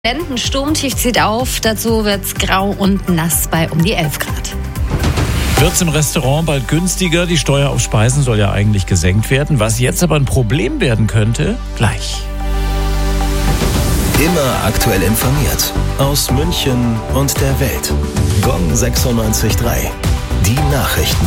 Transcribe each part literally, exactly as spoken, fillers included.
Sturmtief zieht auf, dazu wird's grau und nass bei um die elf Grad. Wird's im Restaurant bald günstiger? Die Steuer auf Speisen soll ja eigentlich gesenkt werden. Was jetzt aber ein Problem werden könnte, gleich. Immer aktuell informiert. Aus München und der Welt. Gong sechsundneunzig Komma drei. Die Nachrichten.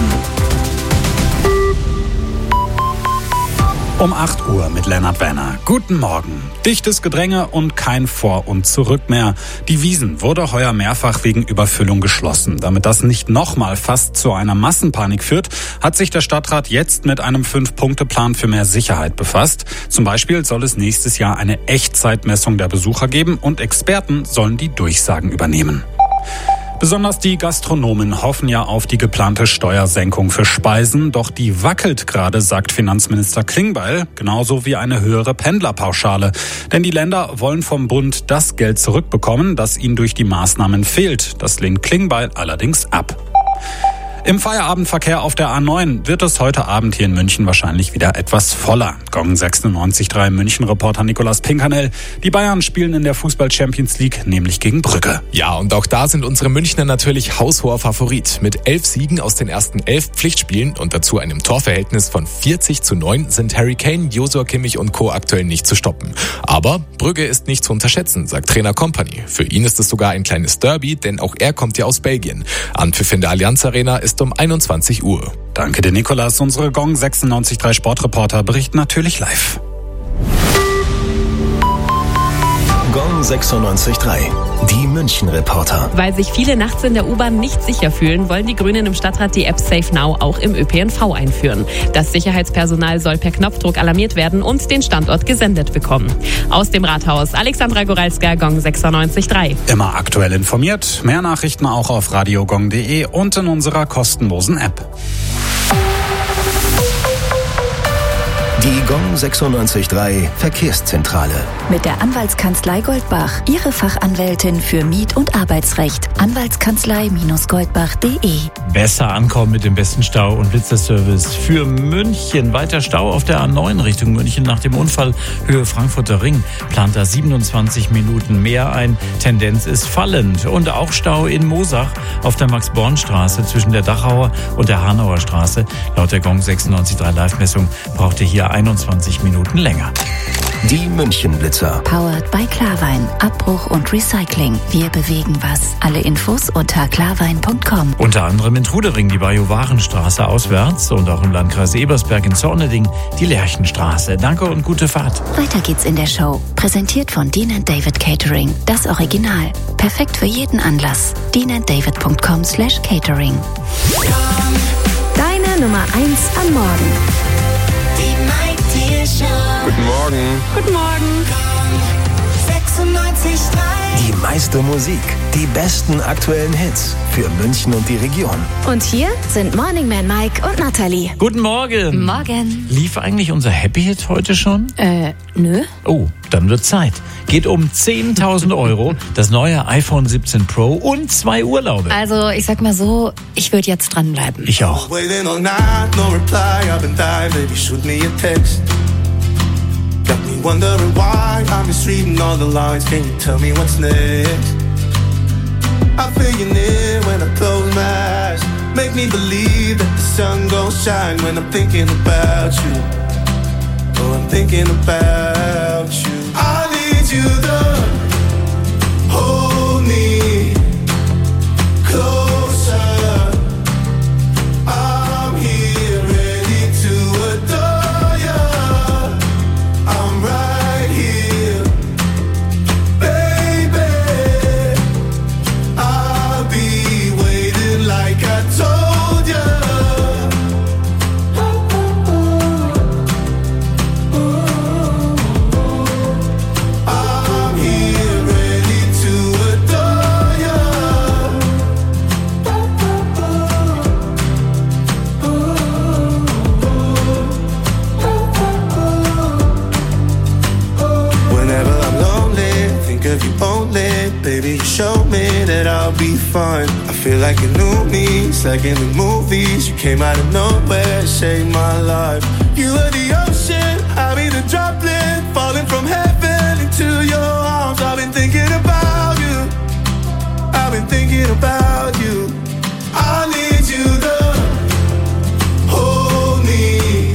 Um acht Uhr mit Lennart Werner. Guten Morgen. Dichtes Gedränge und kein Vor- und Zurück mehr. Die Wiesn wurde heuer mehrfach wegen Überfüllung geschlossen. Damit das nicht nochmal fast zu einer Massenpanik führt, hat sich der Stadtrat jetzt mit einem Fünf-Punkte-Plan für mehr Sicherheit befasst. Zum Beispiel soll es nächstes Jahr eine Echtzeitmessung der Besucher geben und Experten sollen die Durchsagen übernehmen. Besonders die Gastronomen hoffen ja auf die geplante Steuersenkung für Speisen. Doch die wackelt gerade, sagt Finanzminister Klingbeil, genauso wie eine höhere Pendlerpauschale. Denn die Länder wollen vom Bund das Geld zurückbekommen, das ihnen durch die Maßnahmen fehlt. Das lehnt Klingbeil allerdings ab. Im Feierabendverkehr auf der A neun wird es heute Abend hier in München wahrscheinlich wieder etwas voller. Gong sechsundneunzig Komma drei München-Reporter Nicolas Pinkernell. Die Bayern spielen in der Fußball-Champions League, nämlich gegen Brügge. Ja, und auch da sind unsere Münchner natürlich haushoher Favorit. Mit elf Siegen aus den ersten elf Pflichtspielen und dazu einem Torverhältnis von vierzig zu neun sind Harry Kane, Joshua Kimmich und Co. aktuell nicht zu stoppen. Aber Brügge ist nicht zu unterschätzen, sagt Trainer Kompany. Für ihn ist es sogar ein kleines Derby, denn auch er kommt ja aus Belgien. Anpfiff in der Allianz Arena ist um einundzwanzig Uhr. Danke dir, Nikolas. Unsere Gong sechsundneunzig Komma drei Sportreporter berichten natürlich live. Gong sechsundneunzig Komma drei. Die München-Reporter. Weil sich viele nachts in der U-Bahn nicht sicher fühlen, wollen die Grünen im Stadtrat die App Safe Now auch im Ö P N V einführen. Das Sicherheitspersonal soll per Knopfdruck alarmiert werden und den Standort gesendet bekommen. Aus dem Rathaus, Alexandra Goralska, Gong sechsundneunzig Komma drei. Immer aktuell informiert. Mehr Nachrichten auch auf radiogong punkt de und in unserer kostenlosen App. Die Gong sechsundneunzig Komma drei Verkehrszentrale. Mit der Anwaltskanzlei Goldbach. Ihre Fachanwältin für Miet- und Arbeitsrecht. Anwaltskanzlei Goldbach punkt de. Besser ankommen mit dem besten Stau- und Blitzerservice für München. Weiter Stau auf der A neun Richtung München nach dem Unfall Höhe Frankfurter Ring. Plant da siebenundzwanzig Minuten mehr ein. Tendenz ist fallend. Und auch Stau in Moosach auf der Max-Born-Straße zwischen der Dachauer und der Hanauer Straße. Laut der Gong sechsundneunzig Komma drei Live-Messung braucht ihr hier einundzwanzig Minuten länger. Die München-Blitzer. Powered by Klarwein. Abbruch und Recycling. Wir bewegen was. Alle Infos unter klarwein punkt com. Unter anderem in Trudering die Bajowarenstraße auswärts und auch im Landkreis Ebersberg in Zorneding die Lerchenstraße. Danke und gute Fahrt. Weiter geht's in der Show. Präsentiert von Dean and David Catering. Das Original. Perfekt für jeden Anlass. dean and david punkt com slash catering. Deine Nummer eins am Morgen. Guten Morgen. Guten Morgen. sechsundneunzig Komma drei. Die meiste Musik, die besten aktuellen Hits für München und die Region. Und hier sind Morning Man Mike und Nathalie. Guten Morgen. Morgen. Lief eigentlich unser Happy Hit heute schon? Äh, nö. Oh, dann wird Zeit. Geht um zehntausend Euro, das neue iPhone siebzehn Pro und zwei Urlaube. Also, ich sag mal so, ich würde jetzt dranbleiben. Ich auch. Waiting all night, no reply, I've been dying, baby, shoot me a text. Got me wondering why I'm misreading all the lines. Can you tell me what's next? I feel you near when I close my eyes. Make me believe that the sun gon' shine when I'm thinking about you. Oh, I'm thinking about you. I need you to hold me closer. I'm here ready to adore you. I'm right here, baby. I'll be waiting like I told you. I'm here ready to adore you. Whenever I'm lonely, think of you only. Baby, you show me that I'll be fine. I feel like you knew me, it's like in the movies. You came out of nowhere, saved my life. You were the ocean, I'll be the droplet, falling from heaven into your arms. I've been thinking about about you. I need you to hold me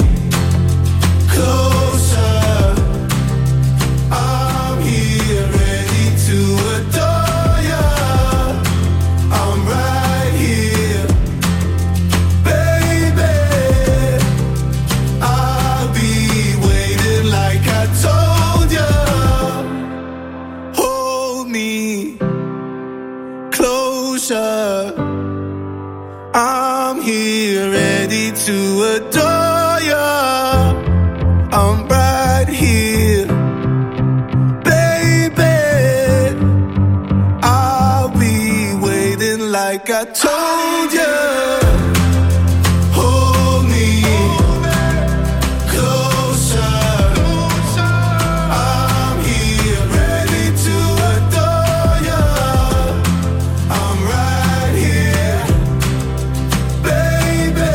closer. I'm here ready to adore you. I'm right here, baby. I'll be waiting like I told you. Hold me closer. I'm here ready to adore you. I'm right here, baby. I'll be waiting like I told you. Hold me closer. I'm here ready to adore you. I'm right here, baby.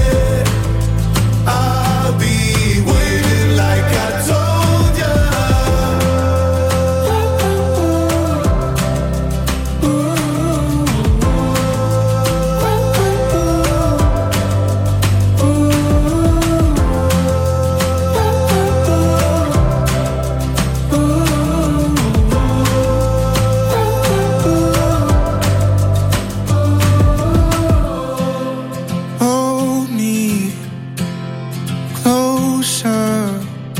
I'll be waiting like I told you. Hold me closer.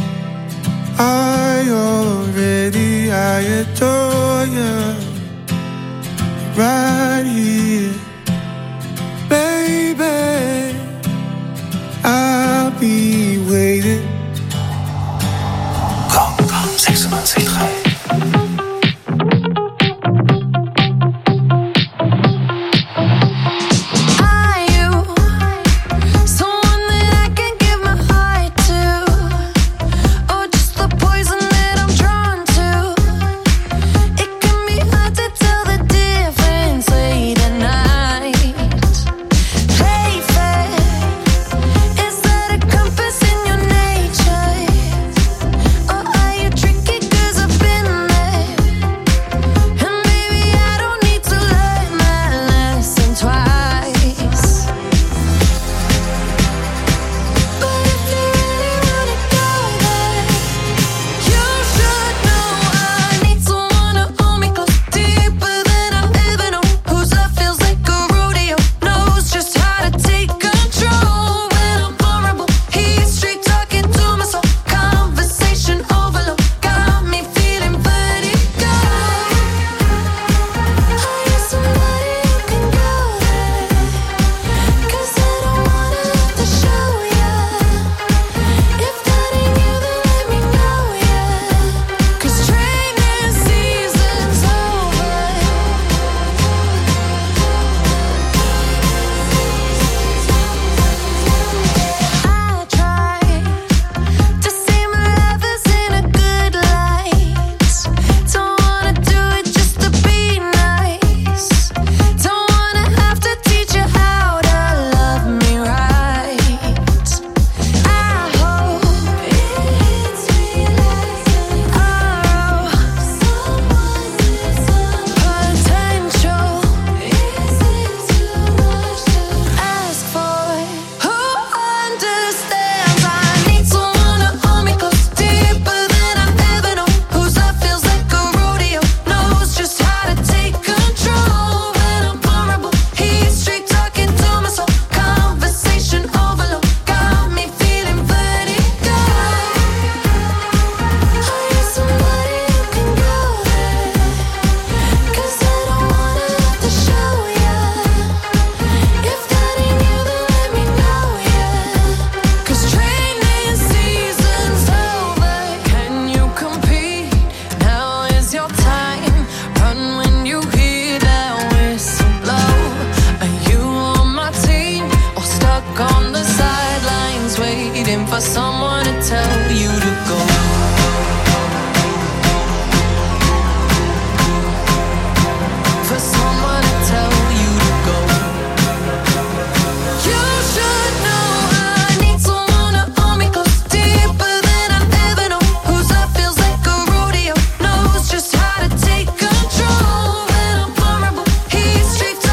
I already, I adore you. Right here, baby. I'll be waiting. Gong Gong sechsundneunzig Komma drei. Are you someone that I can give my heart to, or just the poison that I'm drawn to? It can be hard to tell the difference late at night. Play fair, is that a compass in your nature, or are you tricky 'cause I've been there? And maybe I don't need to learn my lesson twice. But if you really wanna go there, you should know I need someone to hold me close, deeper than I've ever known. Whose love feels like a rodeo, knows just how to take control when I'm vulnerable. He's straight talking to my soul, conversation overload, got me feeling vertigo. Are you somebody who can go there? 'Cause I don't wanna have to show ya. If that ain't you, then let me know ya. 'Cause training season's over. I try to see my lovers in a good light. Don't wanna do it just to be nice. Don't wanna have to teach you how to love me right. I hope it hits me like an arrow. Someone's potential. Is it too much to ask for? Who understands? I need someone to hold me close, deeper than I've ever known. Whose love feels like a rodeo, knows just how to take control when I'm vulnerable. He's straight talking to my soul, conversation overload, got me feeling vertigo. Are you somebody who can go there? 'Cause I don't wanna have to show ya. If that ain't you, then let me know ya. 'Cause training season's over. Can you compete? Now is your time. Run when you hear that whistle blow. Are you on my team or stuck on the sidelines waiting for someone to tell you to go? For someone to tell you to go. You should know I need someone to hold me close, deeper than I've ever known. Whose love feels like a rodeo, knows just how to take control when I'm vulnerable. He's straight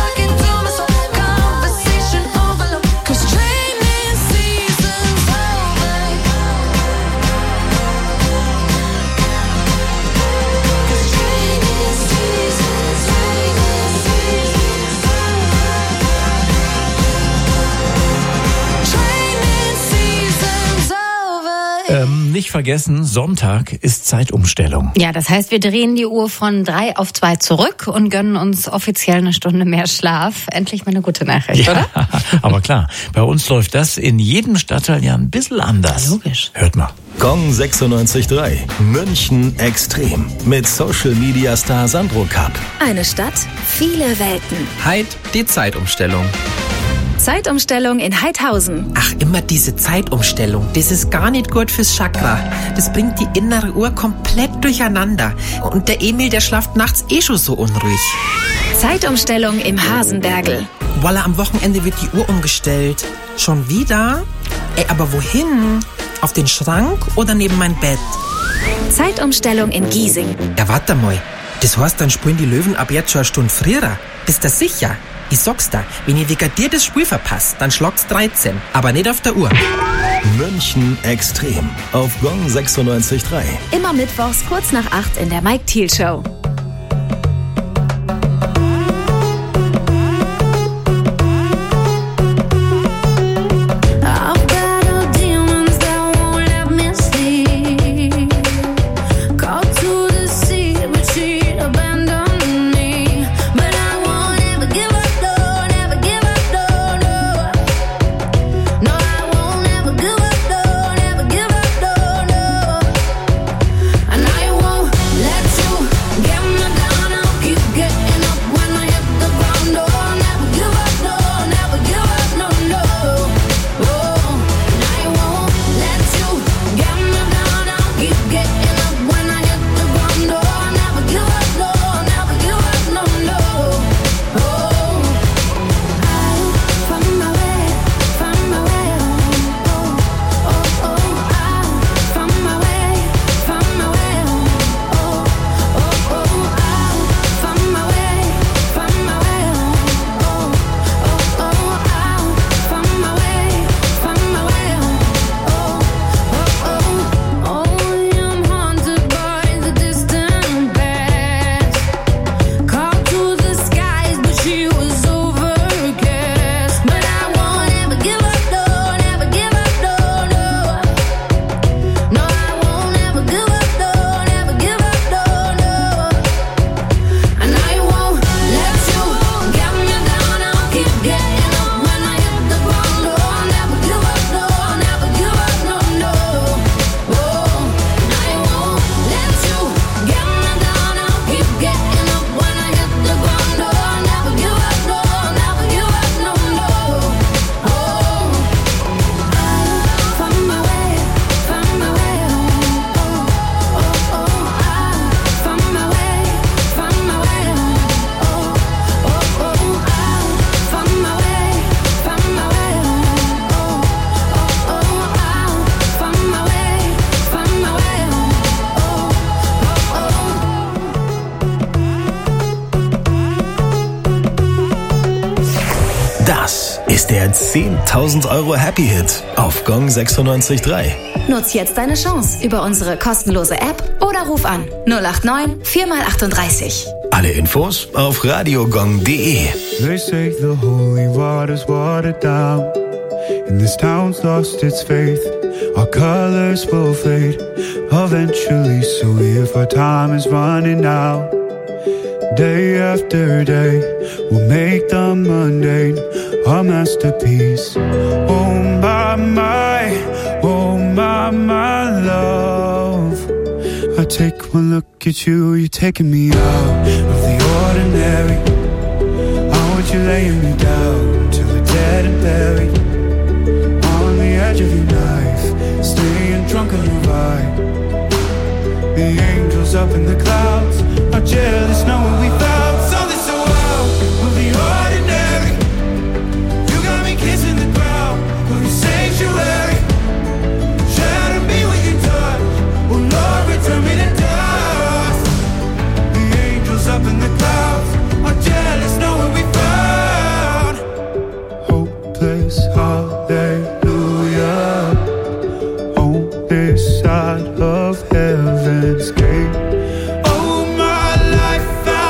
Nicht vergessen, Sonntag ist Zeitumstellung. Ja, das heißt, wir drehen die Uhr von drei auf zwei zurück und gönnen uns offiziell eine Stunde mehr Schlaf. Endlich mal eine gute Nachricht, Ja, oder? aber klar, bei uns läuft das in jedem Stadtteil ja ein bisschen anders. Logisch. Hört mal. Gong sechsundneunzig Komma drei. München extrem. Mit Social Media Star Sandro Cup. Eine Stadt, viele Welten. Heid, die Zeitumstellung. Zeitumstellung in Heidhausen. Ach, immer diese Zeitumstellung. Das ist gar nicht gut fürs Chakra. Das bringt die innere Uhr komplett durcheinander. Und der Emil, der schlaft nachts eh schon so unruhig. Zeitumstellung im Hasenbergel. Voila, am Wochenende wird die Uhr umgestellt. Schon wieder? Ey, aber wohin? Auf den Schrank oder neben mein Bett? Zeitumstellung in Giesing. Ja, warte mal. Das heißt, dann spielen die Löwen ab jetzt schon eine Stunde früher. Bist du sicher? Ich sag's dir, wenn ihr wegen dir das Spiel verpasst, dann schlagt's dreizehn. Aber nicht auf der Uhr. München extrem. Auf Gong sechsundneunzig Komma drei. Immer mittwochs kurz nach acht in der Mike Thiel Show. Das ist der zehntausend Euro Happy Hit auf Gong sechsundneunzig Komma drei. Nutz jetzt deine Chance über unsere kostenlose App oder ruf an null acht neun vier mal achtunddreißig. Alle Infos auf radiogong punkt de. They say the holy water's watered down, and this town's lost its faith. Our colors will fade eventually, so if our time is running out, day after day, we'll make the mundane our masterpiece. Oh my, my, oh my, my love. I take one look at you, you're taking me out of the ordinary. I want you laying me down till we're dead and buried on the edge of your knife, staying drunk on your vibe. The angels up in the clouds are jealous knowing we found something so wild of the ordinary. You got me kissing the ground of your sanctuary. Shadow me with your touch, oh Lord, return me to dust. The angels up in the clouds are jealous knowing we found hopeless hallelujah on this side of heaven's gate. Oh my life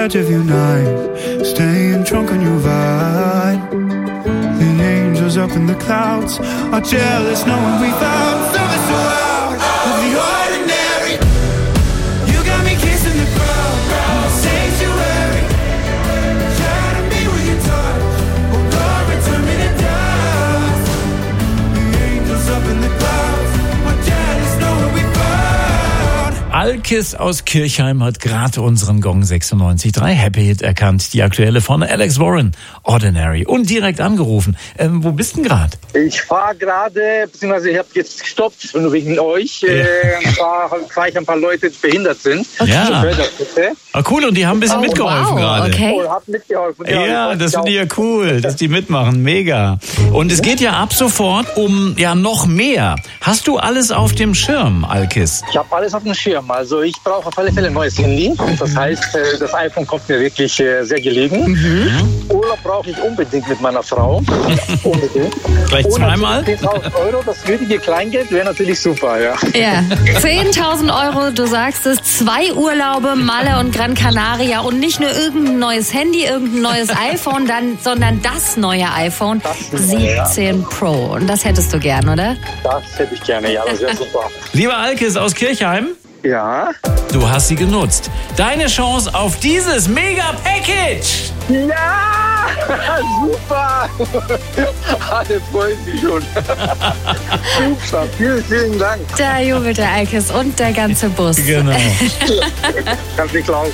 part of your night, staying drunk on your vibe. The angels up in the clouds are jealous knowing we found something so out of the ordinary. You got me kissing the ground, sanctuary. Shadow me with your touch, oh Lord, return me to dust. The angels up in the clouds are jealous knowing we found. Alkis aus Kirchheim hat gerade unseren Gong sechsundneunzig Komma drei Happy Hit erkannt. Die aktuelle von Alex Warren, Ordinary. Und direkt angerufen. Ähm, wo bist du denn gerade? Ich fahre gerade, beziehungsweise ich habe jetzt gestoppt, nur wegen euch, äh, fahr, weil ein paar Leute behindert sind. Okay. Ja. Ah, cool, und die haben ein bisschen Oh, mitgeholfen wow, gerade. okay. Oh, hab mitgeholfen. Ja, das finde ich ja cool, dass die mitmachen. Mega. Und es geht ja ab sofort um ja noch mehr. Hast du alles auf dem Schirm, Alkis? Ich habe alles auf dem Schirm. Also ich brauche auf alle Fälle ein neues Handy. Das heißt, äh, das iPhone kommt mir wirklich äh, sehr gelegen. Mhm. Urlaub brauche ich unbedingt mit meiner Frau. Unbedingt. Gleich zweimal? zehntausend Euro, das würdige Kleingeld wäre natürlich super, ja. Ja, zehntausend Euro, du sagst es, zwei Urlaube, Malle und Gran Canaria und nicht nur irgendein neues Handy, irgendein neues iPhone, dann, sondern das neue iPhone siebzehn Pro. Und das hättest du gern, oder? Das hätte ich gerne, ja, das wäre super. Lieber Alkis aus Kirchheim, Ja. du hast sie genutzt. Deine Chance auf dieses Mega-Package. Ja, super. Alle freuen sich schon. Super, vielen, vielen Dank. Da jubelt der Alkis und der ganze Bus. Genau. Kannst nicht glauben.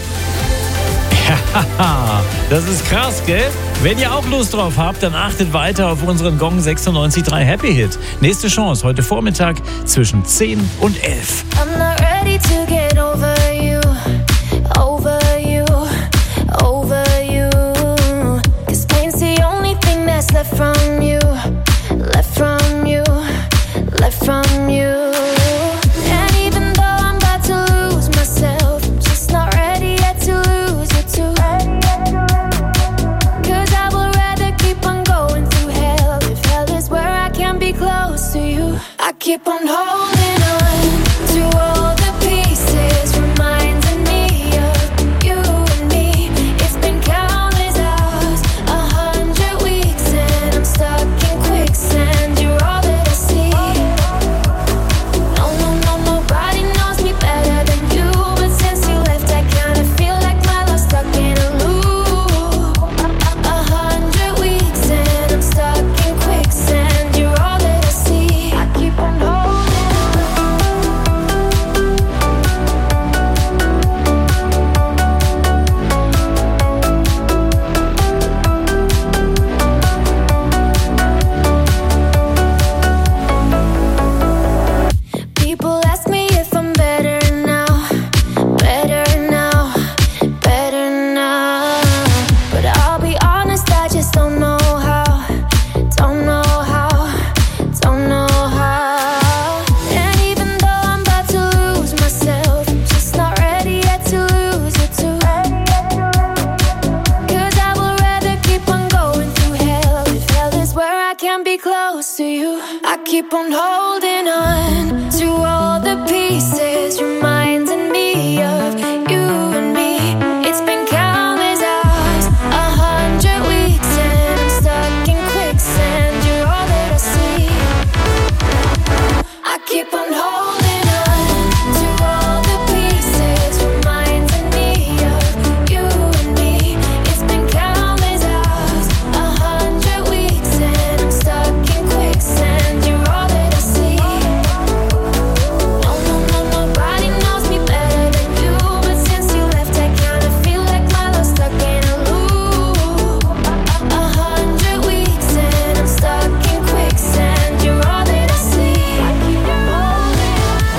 Ja, das ist krass, gell? Wenn ihr auch Lust drauf habt, dann achtet weiter auf unseren Gong sechsundneunzig Komma drei Happy Hit. Nächste Chance heute Vormittag zwischen zehn und elf. I'm not ready to get over you, over you, over you. 'Cause pain's the only thing that's left from you, left from you, left from you. And even though I'm about to lose myself, I'm just not ready yet to lose you too. 'Cause I would rather keep on going through hell, if hell is where I can be close to you. I keep on holding on to all the pieces, reminding me of you and me. It's been countless hours, a hundred weeks, and I'm stuck in quicksand. You're all that I see. No, no, no, nobody knows me better than you. But since you left, I kinda feel like my love's stuck in a loop. A hundred weeks, and I'm stuck in quicksand. You're all that I see. I keep on holding. People ask me if I'm better now, better now, better now. But I'll be honest, I just don't know how, don't know how, don't know how. And even though I'm about to lose myself, I'm just not ready yet to lose you too. 'Cause I would rather keep on going through hell, if hell is where I can be close to you. I keep on holding on to all the pieces, reminding me of you and me. It's been countless hours, a hundred weeks, and I'm stuck in quicksand. You're all that I see. I keep on holding on to all the pieces, reminding me of you and me. It's been countless hours, a hundred weeks, and I'm stuck in quicksand. You're all that I see. No, no, no, nobody knows me better than you. But since you left, I kinda feel like my love's stuck in a loop. A hundred weeks, and I'm stuck in quicksand. You're all that I see. I keep on holding.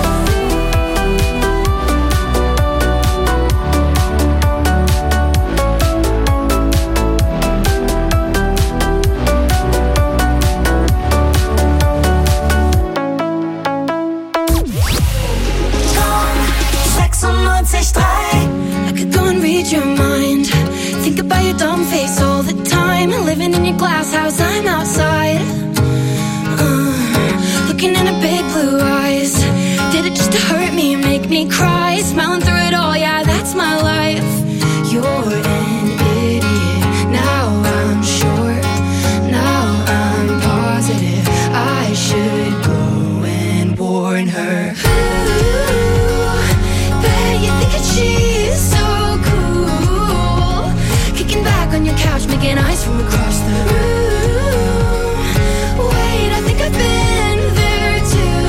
sechsundneunzig Komma drei. I could go and read your mind. Think about your dumb face all the time. Living in your glass house, I'm outside. Uh, looking in her big blue eyes. Did it just to hurt me and make me cry? Smiling through it all, yeah, that's my life. You're on your couch, making eyes from across the room. Wait, I think I've been there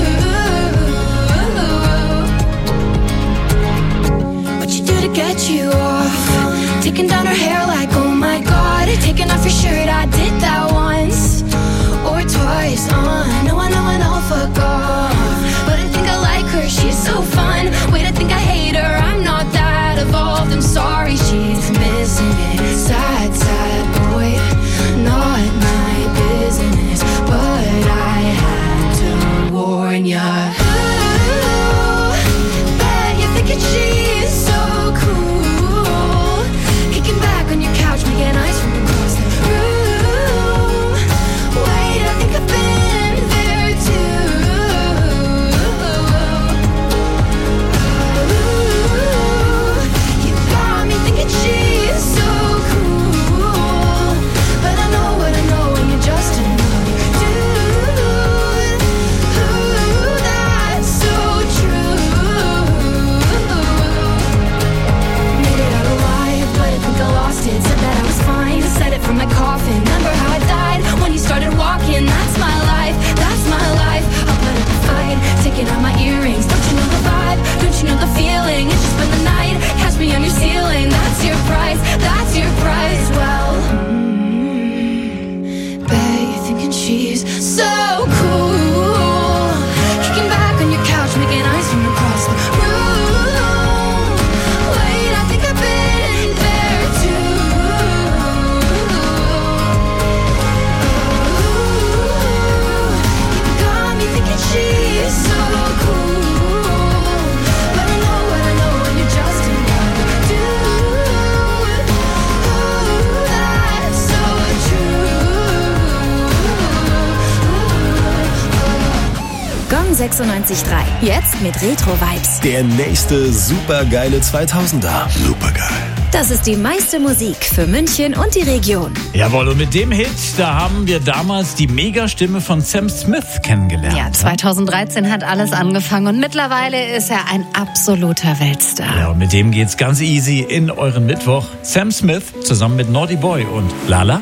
too. What you do to get you off? Taking down her hair like, oh my god. Taking off your shirt, I did that once or twice. Uh, no, I know, I know, fuck off. But I think I like her, she's so fun. Wait, I think I hate her, I'm not that evolved. I'm sorry, she's missing it. Sad, sad boy, not my business. But I had to warn ya. Ooh, bet you're thinking she's so cool. Kicking back on your couch, making eyes from across the room. Wait, I think I've been there too. Ooh, you got me thinking she's so cool. But I know what I know, and you're just another dude. Ooh, that's so true. Made it out alive, but I think I lost it. Said that I was fine, said it from my coffin. Remember how I died when you started walking? That's my life, that's my life. I'll put up a fight, taking out my earrings. Don't you know the vibe? Don't you know the feeling? It's just spend the night, catch me on your ceiling. That's your price, that's your price. Well, mm, bet you're thinking she's so cool. Kicking back on your couch, making eyes from across the room. Wait, I think I've been there too. You got me thinking she's so cool. But I know what I know, and you're just another dude. Ooh, that's so true. Gong sechsundneunzig Komma drei. Jetzt mit Retro-Vibes. Der nächste supergeile zweitausender. Supergeil. Das ist die meiste Musik für München und die Region. Jawohl, und mit dem Hit, da haben wir damals die Megastimme von Sam Smith kennengelernt. Ja, zweitausenddreizehn hat alles angefangen und mittlerweile ist er ein absoluter Weltstar. Ja, und mit dem geht's ganz easy in euren Mittwoch. Sam Smith zusammen mit Naughty Boy und Lala.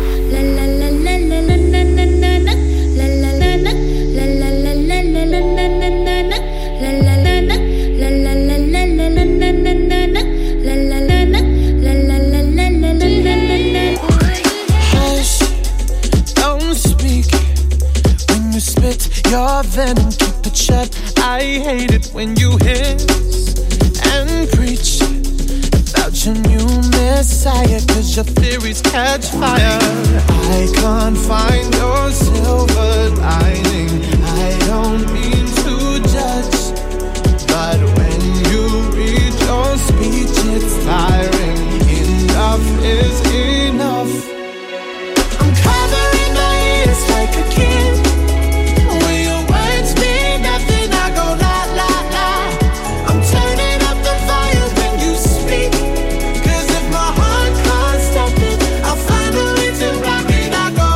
Hush, don't speak when you spit your venom, keep it shut. I hate it when you hiss and preach about your new messiah, cause your theories catch fire. I can't find your silver lining. I don't mean to judge, but when you read your speech, it's tiring. Enough is enough. I'm covering my ears like a kid. When your words mean nothing, I go la la la. I'm turning up the volume when you speak, cause if my heart can't stop it, I'll find a way to rock it. I go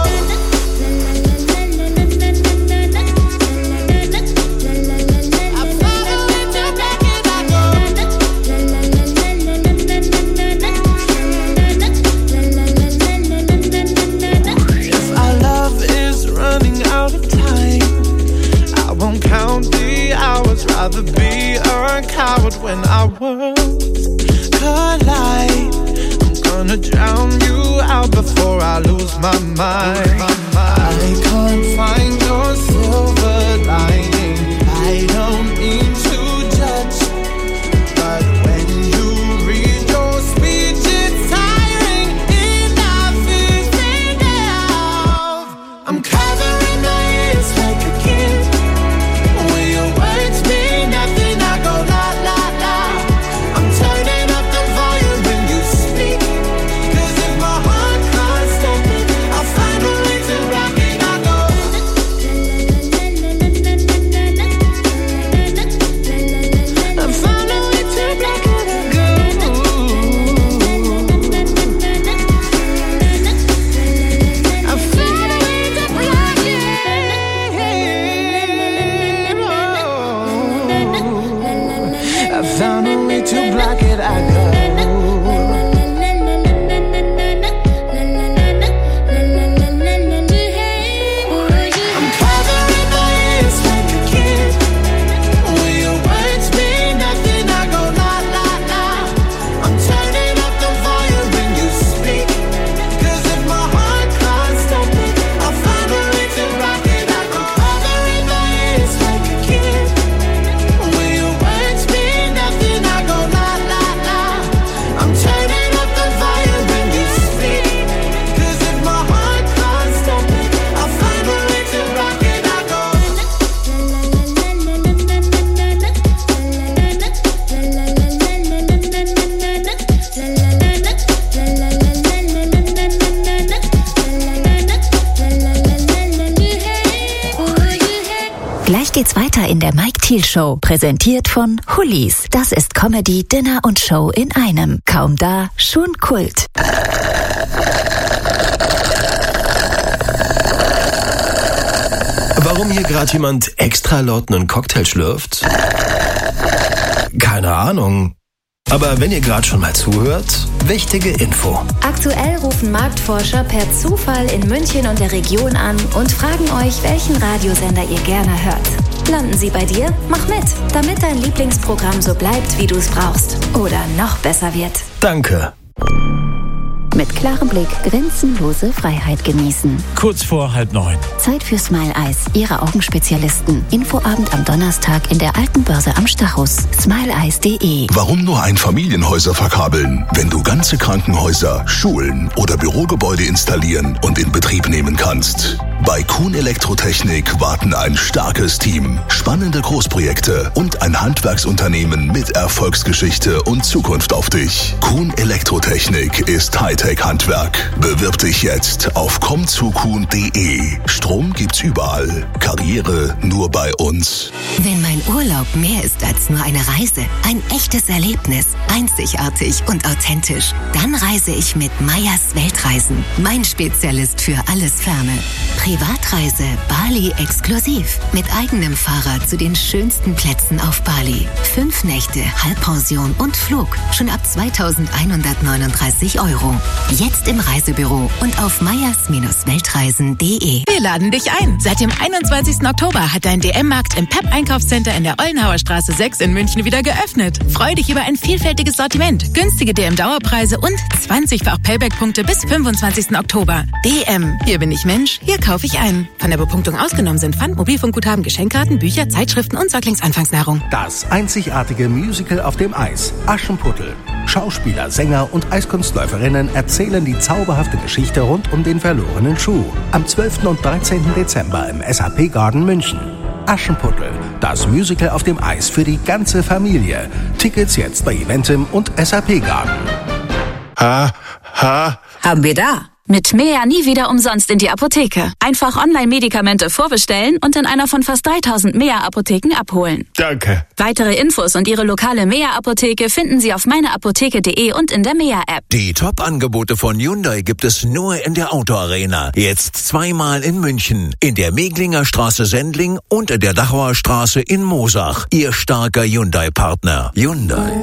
I'll find a way to rock it. I go If our love is running out of time, I won't count the hours. Rather be a coward when our worlds collide. I'm gonna drown you out before I lose my mind. I can't find your silver lining. I don't mean to judge, but when you read your speech, it's tiring. Enough is enough. I'm covering my ears like a kid. When your words mean nothing, I go la la la. I'm turning up the volume when you speak, cause if my heart can't stop it, I'll find a way to geht's weiter in der Mike Thiel Show, präsentiert von Hullis. Das ist Comedy, Dinner und Show in einem. Kaum da, schon Kult. Warum hier gerade jemand extra laut einen Cocktail schlürft? Keine Ahnung. Aber wenn ihr gerade schon mal zuhört, wichtige Info. Aktuell rufen Marktforscher per Zufall in München und der Region an und fragen euch, welchen Radiosender ihr gerne hört. Landen sie bei dir? Mach mit, damit dein Lieblingsprogramm so bleibt, wie du es brauchst. Oder noch besser wird. Danke. Mit klarem Blick grenzenlose Freiheit genießen. Kurz vor halb neun. Zeit für Smile Eyes, Ihre Augenspezialisten. Infoabend am Donnerstag in der Alten Börse am Stachus. smile eyes punkt de. Warum nur Einfamilienhäuser verkabeln, wenn du ganze Krankenhäuser, Schulen oder Bürogebäude installieren und in Betrieb nehmen kannst? Bei Kuhn Elektrotechnik warten ein starkes Team, spannende Großprojekte und ein Handwerksunternehmen mit Erfolgsgeschichte und Zukunft auf dich. Kuhn Elektrotechnik ist Hightech-Handwerk. Bewirb dich jetzt auf komm zu kuhn punkt de. Strom gibt's überall. Karriere nur bei uns. Wenn mein Urlaub mehr ist als nur eine Reise, ein echtes Erlebnis, einzigartig und authentisch, dann reise ich mit Meyers Weltreisen. Mein Spezialist für alles Ferne. Privatreise Bali exklusiv. Mit eigenem Fahrer zu den schönsten Plätzen auf Bali. Fünf Nächte, Halbpension und Flug. Schon ab zweitausendeinhundertneununddreißig Euro. Jetzt im Reisebüro und auf meyers weltreisen punkt de. Wir laden dich ein. Seit dem einundzwanzigsten Oktober hat dein D M-Markt im P E P-Einkaufscenter in der Ollenhauer Straße sechs in München wieder geöffnet. Freu dich über ein vielfältiges Sortiment, günstige D M-Dauerpreise und zwanzigfach Payback-Punkte bis fünfundzwanzigsten Oktober. D M. Hier bin ich Mensch, hier kaufe ich ein. Von der Bepunktung ausgenommen sind Pfand, Mobilfunkguthaben, Geschenkkarten, Bücher, Zeitschriften und Säuglingsanfangsnahrung. Das einzigartige Musical auf dem Eis. Aschenputtel. Schauspieler, Sänger und Eiskunstläuferinnen erzählen die zauberhafte Geschichte rund um den verlorenen Schuh. Am zwölften und dreizehnten Dezember im S A P Garden München. Aschenputtel. Das Musical auf dem Eis für die ganze Familie. Tickets jetzt bei Eventim und S A P Garden. Ha, ha. Haben wir da. Mit Mea nie wieder umsonst in die Apotheke. Einfach Online-Medikamente vorbestellen und in einer von fast dreitausend Mea-Apotheken abholen. Danke. Weitere Infos und Ihre lokale Mea-Apotheke finden Sie auf meineapotheke punkt de und in der Mea-App. Die Top-Angebote von Hyundai gibt es nur in der Autoarena. Jetzt zweimal in München. In der Meglinger Straße Sendling und in der Dachauer Straße in Moosach. Ihr starker Hyundai-Partner. Hyundai.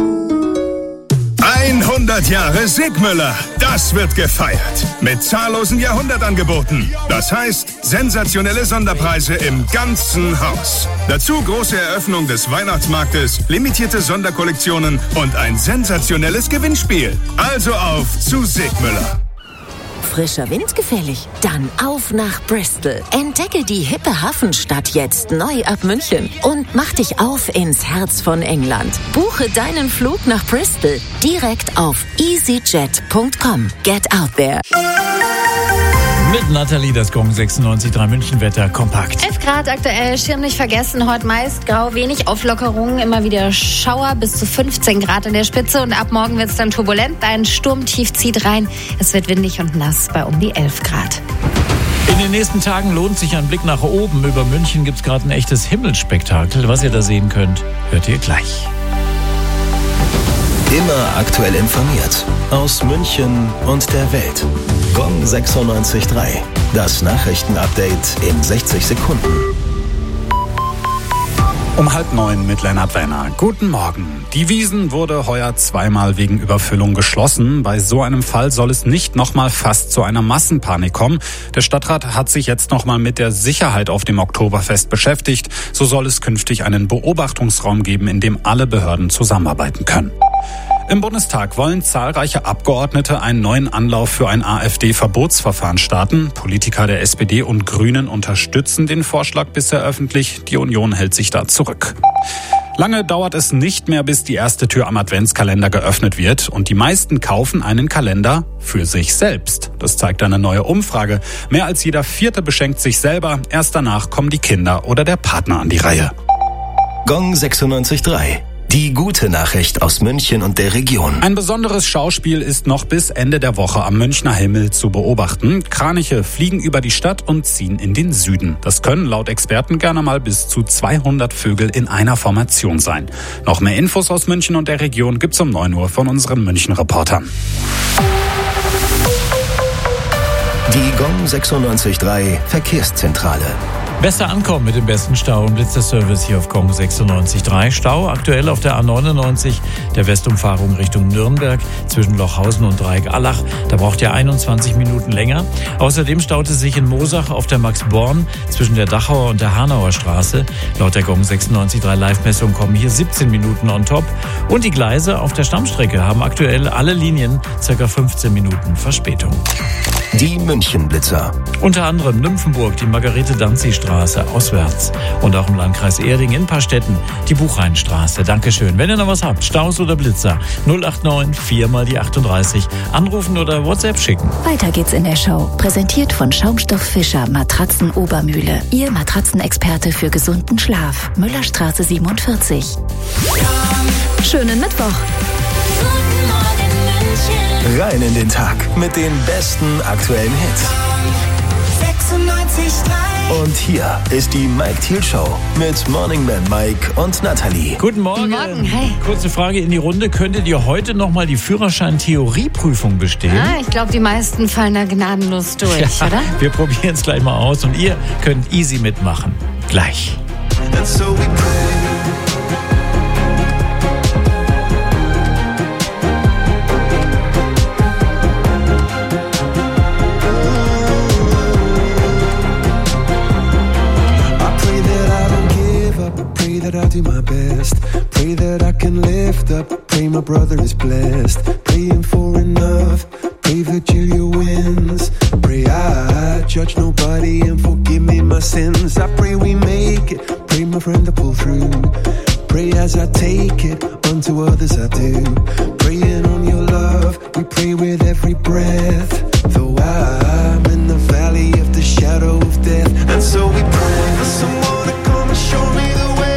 hundert Jahre Sigmüller. Das wird gefeiert. Mit zahllosen Jahrhundertangeboten. Das heißt, sensationelle Sonderpreise im ganzen Haus. Dazu große Eröffnung des Weihnachtsmarktes, limitierte Sonderkollektionen und ein sensationelles Gewinnspiel. Also auf zu Sigmüller. Frischer Wind gefällig? Dann auf nach Bristol. Entdecke die hippe Hafenstadt jetzt neu ab München und mach dich auf ins Herz von England. Buche deinen Flug nach Bristol direkt auf easyjet punkt com. Get out there. Mit Nathalie, das Gong sechsundneunzig Komma drei München Wetter kompakt. elf Grad aktuell, Schirm nicht vergessen. Heute meist grau, wenig Auflockerungen, immer wieder Schauer bis zu fünfzehn Grad in der Spitze. Und ab morgen wird es dann turbulent. Ein Sturmtief zieht rein. Es wird windig und nass bei um die elf Grad. In den nächsten Tagen lohnt sich ein Blick nach oben. Über München gibt es gerade ein echtes Himmelsspektakel. Was ihr da sehen könnt, hört ihr gleich. Immer aktuell informiert. Aus München und der Welt. Gong sechsundneunzig Komma drei. Das Nachrichtenupdate in sechzig Sekunden. Um halb neun mit Lennart Wenner. Guten Morgen. Die Wiesn wurde heuer zweimal wegen Überfüllung geschlossen. Bei so einem Fall soll es nicht nochmal fast zu einer Massenpanik kommen. Der Stadtrat hat sich jetzt nochmal mit der Sicherheit auf dem Oktoberfest beschäftigt. So soll es künftig einen Beobachtungsraum geben, in dem alle Behörden zusammenarbeiten können. Im Bundestag wollen zahlreiche Abgeordnete einen neuen Anlauf für ein AfD-Verbotsverfahren starten. Politiker der S P D und Grünen unterstützen den Vorschlag bisher öffentlich. Die Union hält sich da zurück. Lange dauert es nicht mehr, bis die erste Tür am Adventskalender geöffnet wird. Und die meisten kaufen einen Kalender für sich selbst. Das zeigt eine neue Umfrage. Mehr als jeder Vierte beschenkt sich selber. Erst danach kommen die Kinder oder der Partner an die Reihe. Gong sechsundneunzig Komma drei. Die gute Nachricht aus München und der Region. Ein besonderes Schauspiel ist noch bis Ende der Woche am Münchner Himmel zu beobachten. Kraniche fliegen über die Stadt und ziehen in den Süden. Das können laut Experten gerne mal bis zu zweihundert Vögel in einer Formation sein. Noch mehr Infos aus München und der Region gibt's um neun Uhr von unseren München-Reportern. Die Gong sechsundneunzig Komma drei Verkehrszentrale. Besser ankommen mit dem besten Stau- und Blitzerservice hier auf Gong sechsundneunzig Komma drei. Stau aktuell auf der A neunundneunzig, der Westumfahrung Richtung Nürnberg, zwischen Lochhausen und Dreieck-Allach. Da braucht ihr einundzwanzig Minuten länger. Außerdem staut es sich in Moosach auf der Max-Born zwischen der Dachauer und der Hanauer Straße. Laut der Gong sechsundneunzig Komma drei Live-Messung kommen hier siebzehn Minuten on top. Und die Gleise auf der Stammstrecke haben aktuell alle Linien ca. fünfzehn Minuten Verspätung. Die München-Blitzer. Unter anderem Nymphenburg, die Margarete-Danzi-Straße auswärts. Und auch im Landkreis Erding in Paarstetten die Buchrheinstraße. Dankeschön. Wenn ihr noch was habt, Staus oder Blitzer, null acht neun vier mal die achtunddreißig. Anrufen oder WhatsApp schicken. Weiter geht's in der Show. Präsentiert von Schaumstoff Fischer Matratzen Obermühle. Ihr Matratzenexperte für gesunden Schlaf. Müllerstraße siebenundvierzig. Schönen Mittwoch. Rein in den Tag mit den besten aktuellen Hits. sechsundneunzig Komma drei. Und hier ist die Mike Thiel Show mit Morning Man Mike und Nathalie. Guten Morgen. Guten Morgen, hey. Kurze Frage in die Runde. Könntet ihr heute noch mal die Führerschein-Theorieprüfung bestehen? Ah, ich glaube, die meisten fallen da gnadenlos durch, Ja, oder? wir probieren es gleich mal aus und ihr könnt easy mitmachen. Gleich. And so we pray. I'll do my best. Pray that I can lift up. Pray my brother is blessed. Praying for enough. Pray Virgilia wins. Pray I judge nobody and forgive me my sins. I pray we make it. Pray my friend to pull through. Pray as I take it. Unto others I do. Praying on your love. We pray with every breath. Though I'm in the valley of the shadow of death. And so we pray for someone to come and show me the way.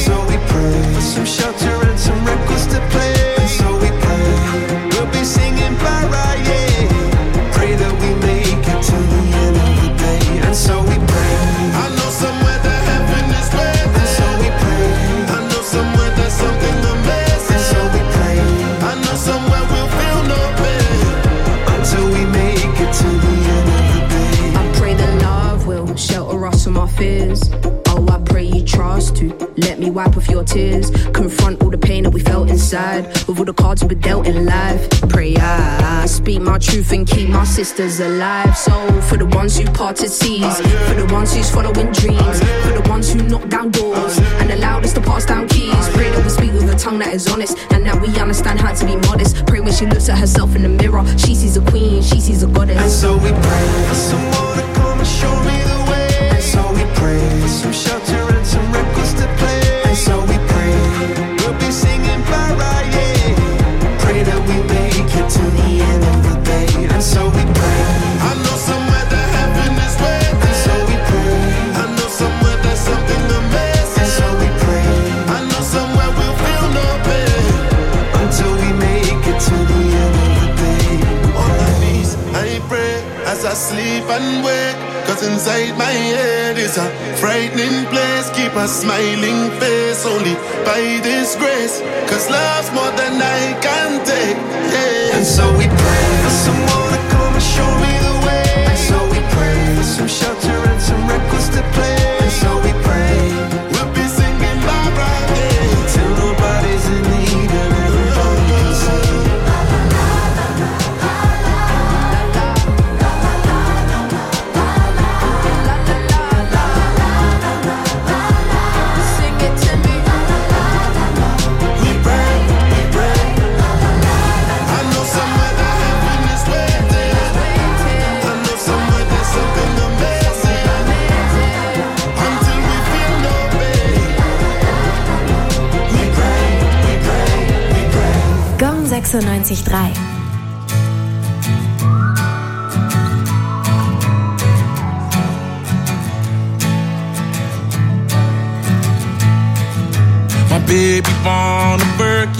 For some shelter and some records to play. And so we pray, we'll be singing para, yeah. Pray that we make it to the end of the day. And so we pray, I know somewhere that heaven is waiting. And so we pray, I know somewhere there's something amazing. And so we pray, I know somewhere we'll feel no pain until we make it to the end of the day. I pray that love will shelter us from our fears. Oh, I pray you trust to let me wipe off your tears. Confront all the pain that we felt inside with all the cards we were dealt in life. Pray I speak my truth and keep my sisters alive. So for the ones who parted seas, for the ones who's following dreams, for the ones who knock down doors and allowed us to pass down keys. Pray that we speak with a tongue that is honest and that we understand how to be modest. Pray when she looks at herself in the mirror, she sees a queen, she sees a goddess. And so we pray for someone to come and show me the way. And so we pray for some shelter and some records to play. And so we pray, we'll be singing para, yeah. Pray that we make it to the end of the day. And so we pray, I know somewhere that heaven is waiting. And so we pray, I know somewhere there's something amazing. And so we pray, I know somewhere we'll feel no pain until we make it to the end of the day. On my knees, I pray as I sleep and wake. Cause inside my head is a frightening place. Keep a smiling face only by this grace. Cause love's more than I can take, yeah. And so we pray for someone to come and show me the way. And so we pray for some shelter and some records to play. And so we pray, we'll be singing Barbara, yeah. Till nobody's in need and everybody can sing. sechsundneunzig Komma drei. My baby wanna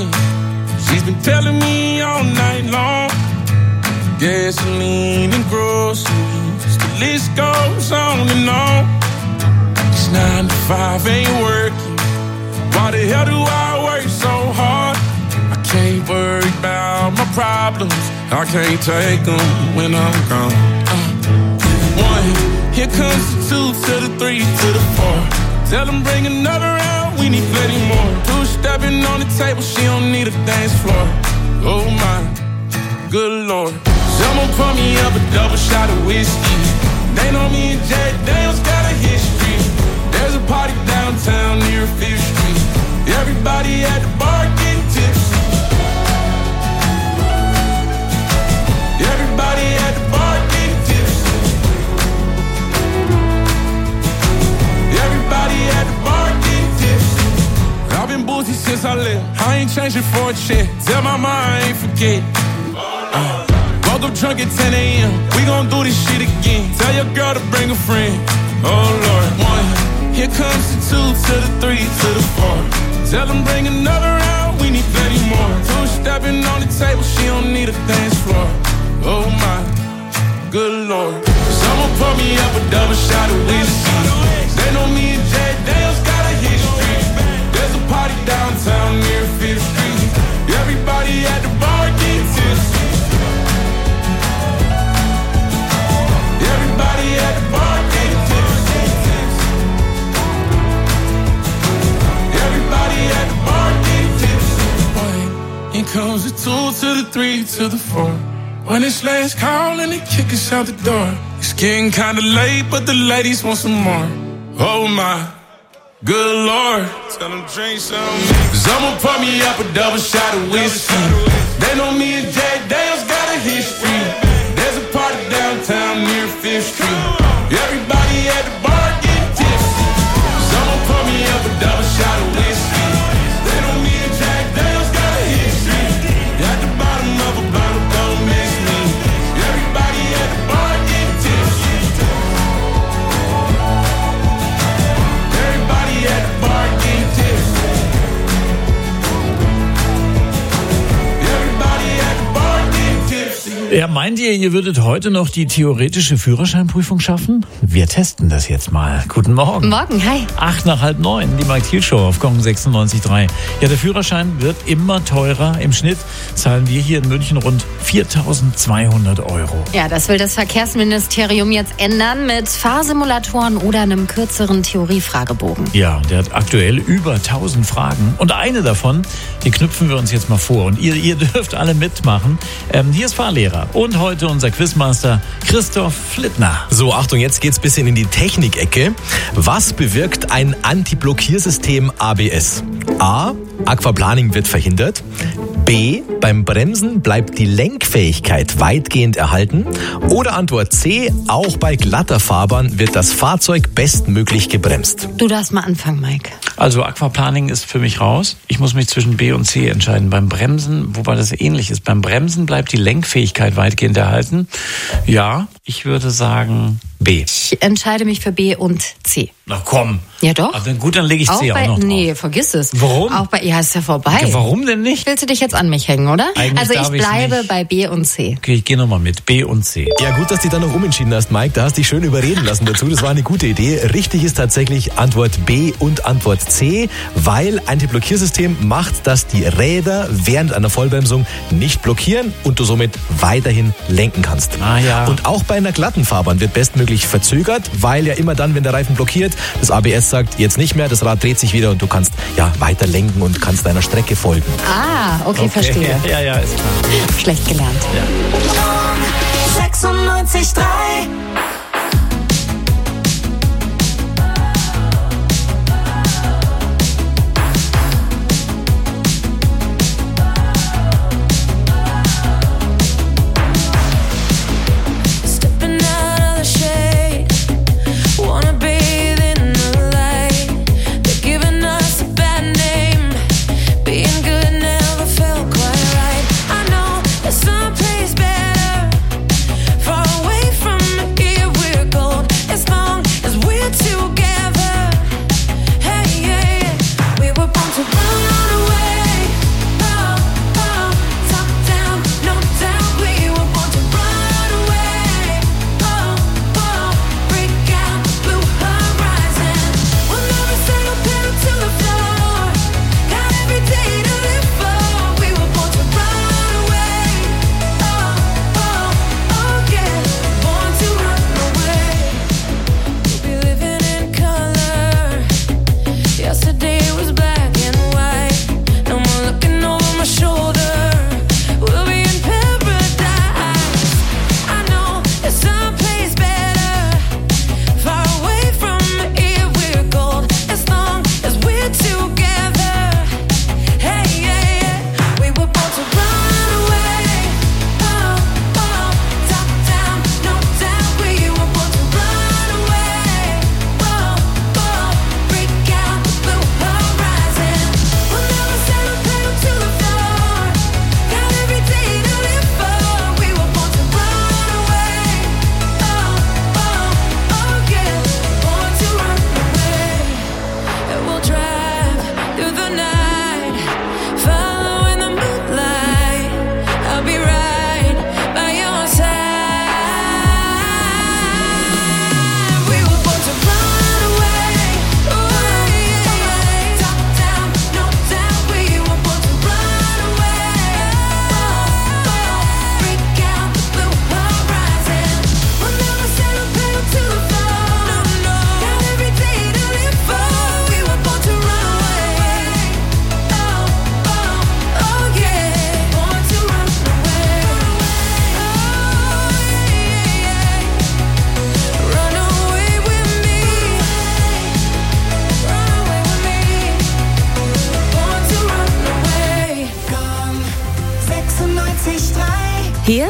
working. She's been telling me all night long. Gasoline and groceries, the list goes on and on. This nine to five ain't working. Why the hell do I work so hard? I can't worry about my problems. I can't take them when I'm gone. Uh, one, here comes the two to the three to the four. Tell them bring another round, we need plenty more. Two stepping on the table, she don't need a dance floor. Oh my, good Lord. Someone pour me up a double shot of whiskey. They know me and Jack Daniels got a history. There's a party downtown near Fifth Street. Everybody at the bar getting tipsy. Everybody at the bar getting tipsy. Everybody at the bar getting tipsy. I've been boozy since I left. I ain't changing for a check. Tell my mom I ain't forget. Uh, woke up drunk at ten a.m. We gon' do this shit again. Tell your girl to bring a friend. Oh Lord, one. Here comes the two to the three to the four. Tell them bring another round. We need plenty more. Two stepping on the table. She don't need a dance floor. Oh my, good Lord. Someone pour me up a double shot of whiskey. They know me and Jack Daniels got a history. There's a party downtown near Fifth Street. Everybody at the bar getting tipsy. Everybody at the bar getting tipsy. Everybody at the bar getting tipsy. Here comes the two to the three to the four. When it's last call and they kick us out the door. It's getting kinda late, but the ladies want some more. Oh my, good Lord. Tell them drink some. Someone pour me up a double shot of whiskey. They know me and Jack Daniels got a history. There's a party downtown near Fifth Street. Everybody at the bar getting tipsy. Someone pour me up a double shot of whiskey. They know me and Jack Daniels got a history. At the bottom of a bottle, don't miss me. Everybody at the bar getting tipsy. Everybody at the bar getting tipsy. Everybody at the bar getting tipsy. Ja, meint ihr, ihr würdet heute noch die theoretische Führerscheinprüfung schaffen? Wir testen das jetzt mal. Guten Morgen. Morgen, hi. Acht nach halb neun, die Mike Thiel Show auf Gong sechsundneunzig Komma drei. Ja, der Führerschein wird immer teurer. Im Schnitt zahlen wir hier in München rund viertausendzweihundert Euro. Ja, das will das Verkehrsministerium jetzt ändern mit Fahrsimulatoren oder einem kürzeren Theoriefragebogen. Ja, der hat aktuell über tausend Fragen. Und eine davon, die knüpfen wir uns jetzt mal vor. Und ihr, ihr dürft alle mitmachen. Ähm, hier ist Fahrlehrer. Und heute unser Quizmaster Christoph Flittner. So, Achtung, jetzt geht's ein bisschen in die Technikecke. Was bewirkt ein Anti-Blockiersystem A B S? A. Aquaplaning wird verhindert. B. Beim Bremsen bleibt die Lenkfähigkeit weitgehend erhalten. Oder Antwort C. Auch bei glatter Fahrbahn wird das Fahrzeug bestmöglich gebremst. Du darfst mal anfangen, Mike. Also Aquaplaning ist für mich raus. Ich muss mich zwischen B und C entscheiden. Beim Bremsen, wobei das ähnlich ist. Beim Bremsen bleibt die Lenkfähigkeit weitgehend erhalten. Ja, ich würde sagen B. Ich entscheide mich für B und C. Na komm. Ja doch. Aber dann, gut, dann lege ich auch C bei, auch noch drauf. Nee, vergiss es. Warum? Auch bei, ja, ist ja vorbei. Ja, warum denn nicht? Willst du dich jetzt an mich hängen, oder? Eigentlich also darf ich bleibe nicht. bei B und C. Okay, ich gehe nochmal mit B und C. Ja, gut, dass du dich dann noch umentschieden hast, Mike. Da hast du dich schön überreden lassen dazu. Das war eine gute Idee. Richtig ist tatsächlich Antwort B und Antwort C, weil ein Antiblockiersystem macht, dass die Räder während einer Vollbremsung nicht blockieren und du somit weiterhin lenken kannst. Ah ja. Und auch bei einer glatten Fahrbahn wird bestmöglich verzögert, weil ja immer dann, wenn der Reifen blockiert, das A B S sagt, jetzt nicht mehr, das Rad dreht sich wieder und du kannst ja weiter lenken und kannst deiner Strecke folgen. Ah, okay, Okay. verstehe. Ja, ja, ist klar. Schlecht gelernt. sechsundneunzig Komma drei Someplace better, far away from again.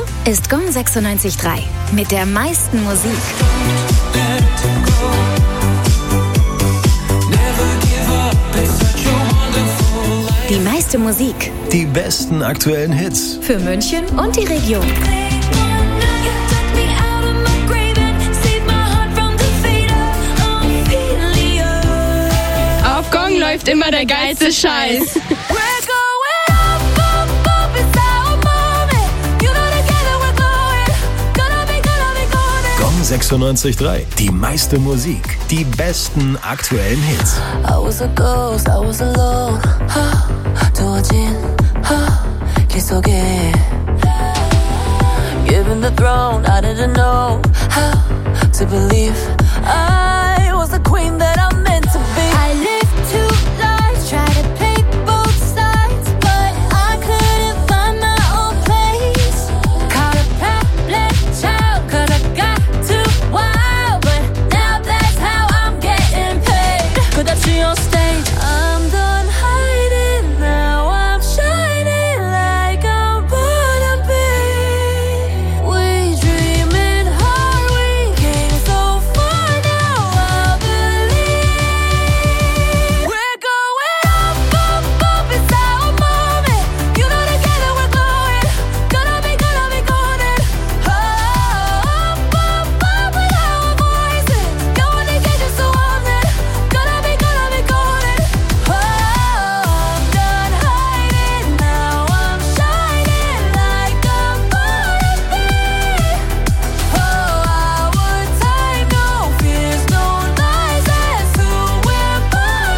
ist Gong sechsundneunzig Komma drei mit der meisten Musik. Die meiste Musik. Die besten aktuellen Hits. Für München und die Region. Auf Gong läuft immer der geilste Scheiß. Gong sechsundneunzig Komma drei. Die meiste Musik. Die besten aktuellen Hits. I was a ghost, I was alone. 두어진 길 속에 Given the throne, I didn't know how to believe I was the queen that I'm meant to be. I lived two lives, tried to play both sides, but I couldn't find my own place. Caught a problem child, 'cause I got too wild, but now that's how I'm getting paid. 끝없이 on stage, I'm done hiding now. I'm shining like I'm born to be. We dreaming hard, we came so far now. I believe we're going up, up, up. It's our moment. You know together we're glowing. Gonna be, gonna be golden. Up, up, up with our voices. Going to get you so on it. Gonna be, gonna be golden. Oh, I'm done hiding now. I'm shining like I'm born to be. Oh, our time, no fears, no lies. That's who we're born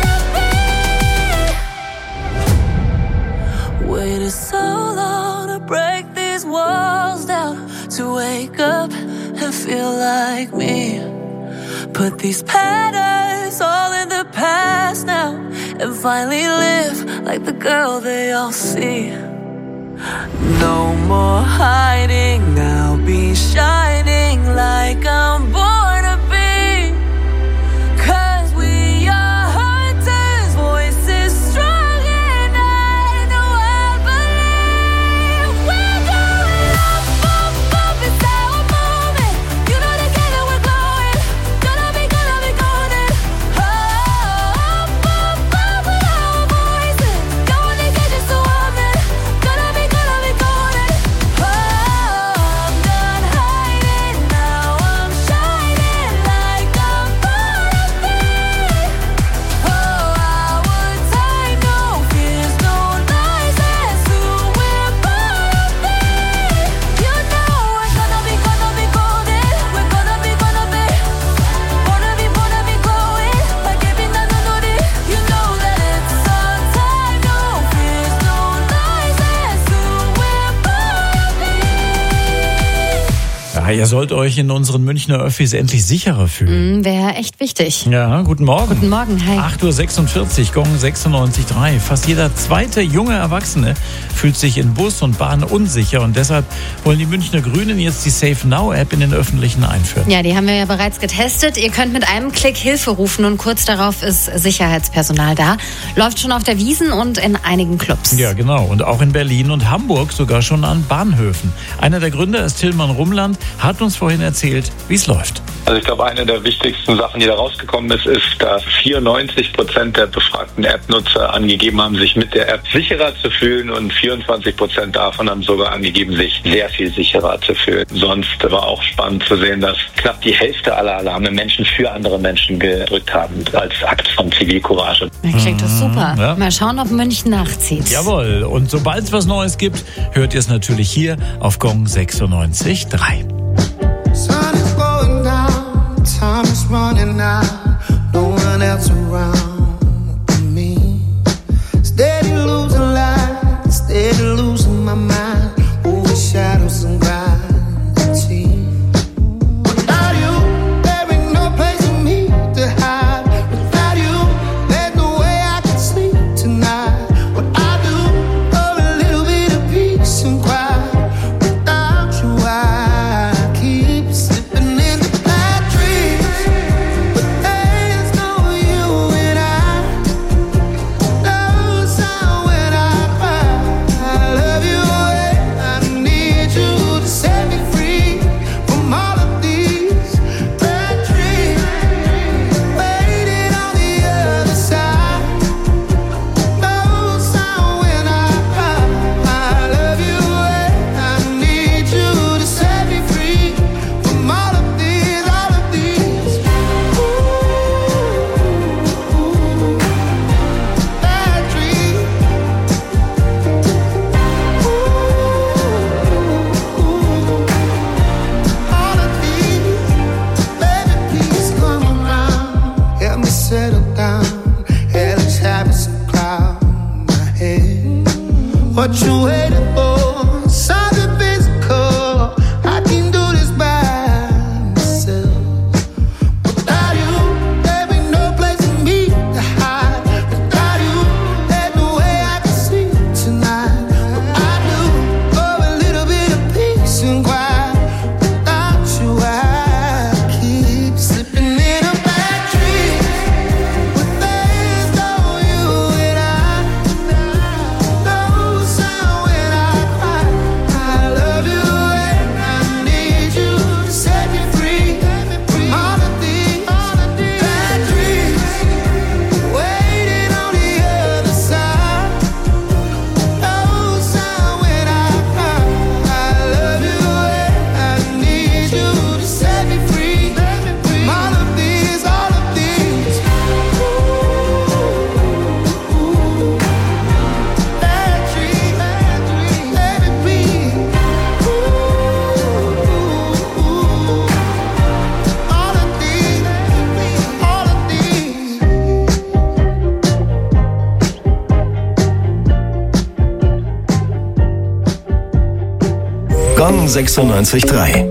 to be. Waited so long to break these walls down, to wake up and feel like me. Put these patterns all in the past now, and finally live like the girl they all see. No more hiding now, be shining like I'm born to be. 'Cause we are hunters, voices strong, and I know I believe we're going up, up, up. It's our moment. You know together we're glowing. Gonna be, gonna be golden. Oh, up, up, up with our voices. Going to get you so on it. Gonna be, gonna be golden. Oh, I'm done hiding now. I'm shining like I'm born to be. Oh, our time, no fears, no lies. That's who we're born to be. You know we're gonna be, gonna be golden. We're gonna be, gonna be. Born to be, born to be glowing. Like every night on the day. You know that it's our time, no fears, no lies. That's who we're born to be. Ja, ihr sollt euch in unseren Münchner Öffis endlich sicherer fühlen. Mm, Wäre echt wichtig. Ja, guten Morgen. Guten Morgen, hi. acht Uhr sechsundvierzig, Gong sechsundneunzig Komma drei. Fast jeder zweite junge Erwachsene fühlt sich in Bus und Bahn unsicher und deshalb wollen die Münchner Grünen jetzt die Safe Now App in den Öffentlichen einführen. Ja, die haben wir ja bereits getestet. Ihr könnt mit einem Klick Hilfe rufen und kurz darauf ist Sicherheitspersonal da. Läuft schon auf der Wiesn und in einigen Clubs. Ja, genau. Und auch in Berlin und Hamburg sogar schon an Bahnhöfen. Einer der Gründer ist Tillmann Rumland, hat uns vorhin erzählt, wie es läuft. Also ich glaube, eine der wichtigsten Sachen, die da rausgekommen ist, ist, dass vierundneunzig Prozent der befragten App-Nutzer angegeben haben, sich mit der App sicherer zu fühlen und vierundzwanzig Prozent davon haben sogar angegeben, sich sehr viel sicherer zu fühlen. Sonst war auch spannend zu sehen, dass knapp die Hälfte aller Alarme Menschen für andere Menschen gedrückt haben, als Akt von Zivilcourage. Ja, klingt das super. Ja. Mal schauen, ob München nachzieht. Jawohl. Und sobald es was Neues gibt, hört ihr es natürlich hier auf Gong sechsundneunzig Komma drei. Sun is going down, time is running out, no one else around but me. Steady losing light, steady losing my mind, over shadows and gravity. Without you, there ain't no place for me to hide. Without you, there's no way I can sleep tonight. What I do for a little bit of peace and quiet. Without you, I Gong sechsundneunzig Komma drei.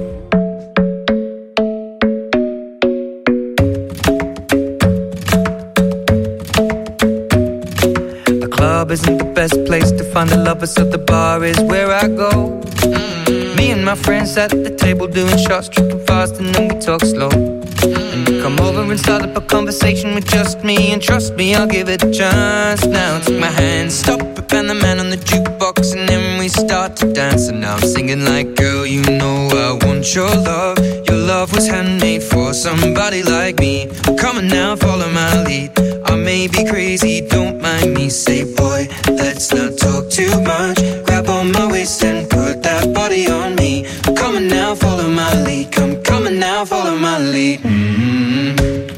The club isn't the best place to find the lovers, so the bar is where I go. Mm-hmm. Me and my friends at the table doing shots, tripping fast, and then we talk slow. And you come over and start up a conversation with just me, and trust me, I'll give it a chance. Now take my hand, stop it, and the man on the jukebox, and then we start to dance. And now I'm singing like, girl, you know I want your love. Your love was handmade for somebody like me. Come on now, follow my lead. I may be crazy, don't mind me. Say, boy, let's not talk too much. Grab on my waist and put that body on me. Come on now, follow my lead. Come, come on now, follow my lead. Mm-hmm.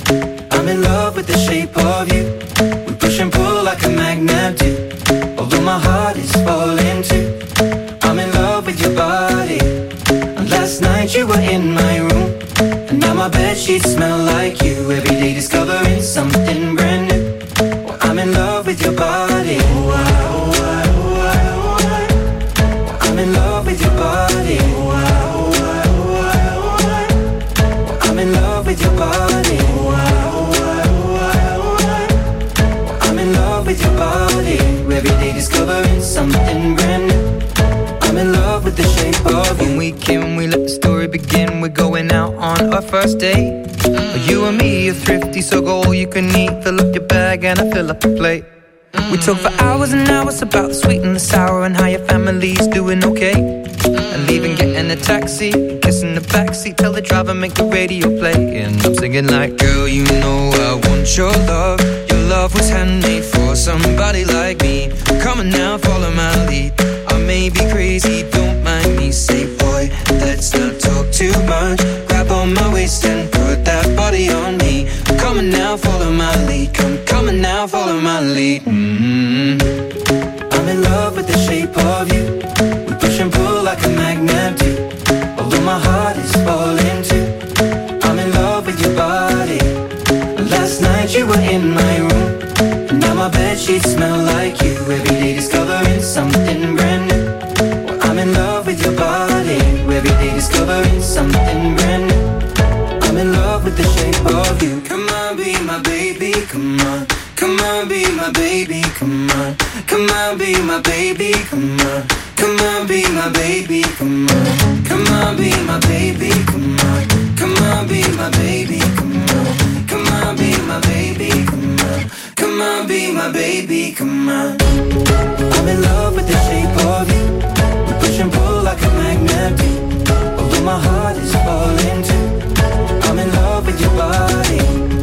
I'm in love with the shape of you. We push and pull like a magnet do. Although my heart is falling too. I'm in love with your body. And last night you were in my room, and now my bedsheets smell like you. Every day discovering something brand new. Well, I'm in love with your body. Oh, I, oh, I, oh, I, oh, I. Well, I'm in love with your body. Oh, I, oh, I, oh, I, oh, I. Well, I'm in love with your body. Oh, I, oh, I, oh, I, oh, I. Well, I'm in love with your body. Every day discovering something brand new. I'm in love with the shape of you. When we came, we let the story begin. We're going out on our first date. Mm. You and me are thrifty, so go all you can eat. Fill up your bag and I fill up the plate. Mm. We talk for hours and hours about the sweet and the sour, and how your family's doing okay. Mm. And leaving, getting a taxi, kissing the backseat, tell the driver make the radio play. And I'm singing like, girl, you know I want your love. Your love was handmade for somebody like me. Come on now, follow my lead. I may be crazy, don't mind me. Say, boy, let's not talk too much. Grab on my waist and put that body on me. Come on now, follow my lead. Come, come on now, follow my lead. Mm-hmm. I'm in love with the shape of you. We push and pull like a magnet do. Although my heart is falling too. I'm in love with your body. Last night you were in my room, and now my bedsheets smell like you. Every day discovering something brand new. Well, I'm in love with your body. Every day discovering something brand new. I'm in love with the shape of you. Come on, be my baby, come on. Come on, be my baby, come on. Come on, be my baby, come on. Come on, be my baby, come on. Come on, be my baby, come on. Come on, be my baby, come on. Come on, be my baby, come on. Come on, be my baby, come on. I'm in love with the shape of you. We push and pull like a magnet do. Although my heart is falling too. I'm in love with your body.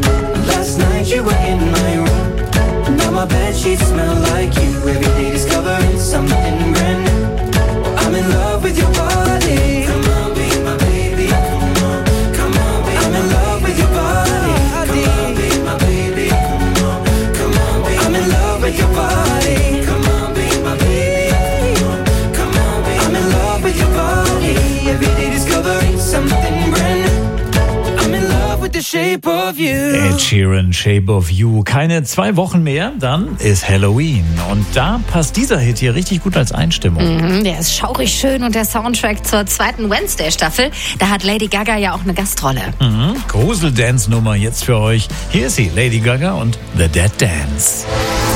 Last night you were in my room, now my bedsheets smell like you. Every day discovering something brand new. I'm in love with your body. Come on, be my baby, come on. Come on, be I'm in love with your body. Come on, be my baby, come on. Come on, be I'm in love with your body. Come on, be my baby, come on. Come on, be I'm in love with your body. Every day discovering something brand new. I'm in love with the shape of you. Ed Sheeran, Shape of You. Keine zwei Wochen mehr, dann ist Halloween. Und da passt dieser Hit hier richtig gut als Einstimmung. Mhm, der ist schaurig schön und der Soundtrack zur zweiten Wednesday-Staffel, da hat Lady Gaga ja auch eine Gastrolle. Mhm. Grusel-Dance-Nummer jetzt für euch. Hier ist sie, Lady Gaga und The Dead Dance.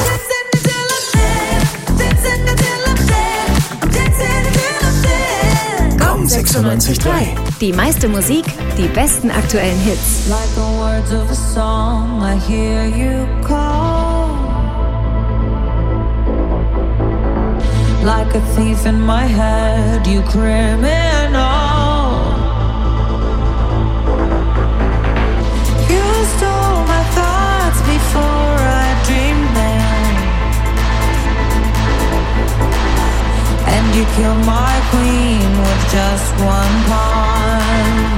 Gong sechsundneunzig Komma drei. Die meiste Musik, die besten aktuellen Hits. Like the words of a song, I hear you call. Like a thief in my head, you criminal. You stole my thoughts before I dreamed them, and you killed my queen with just one pawn.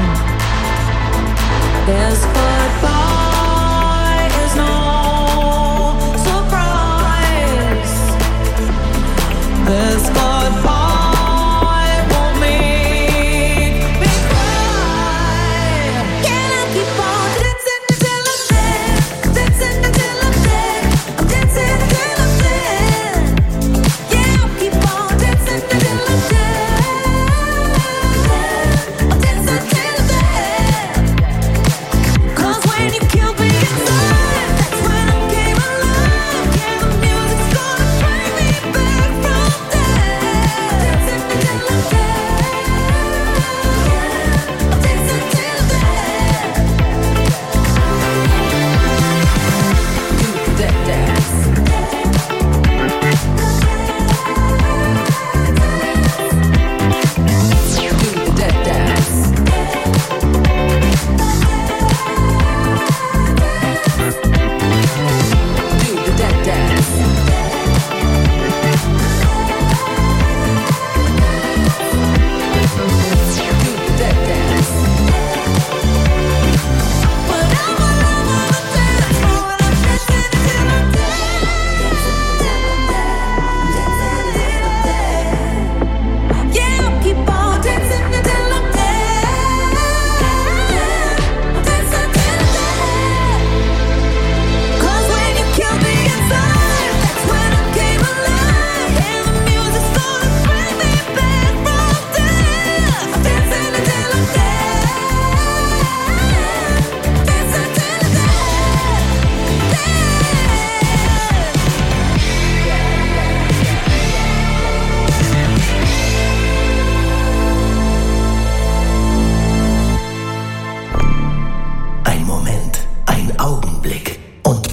This goodbye is no surprise. This goodbye won't mean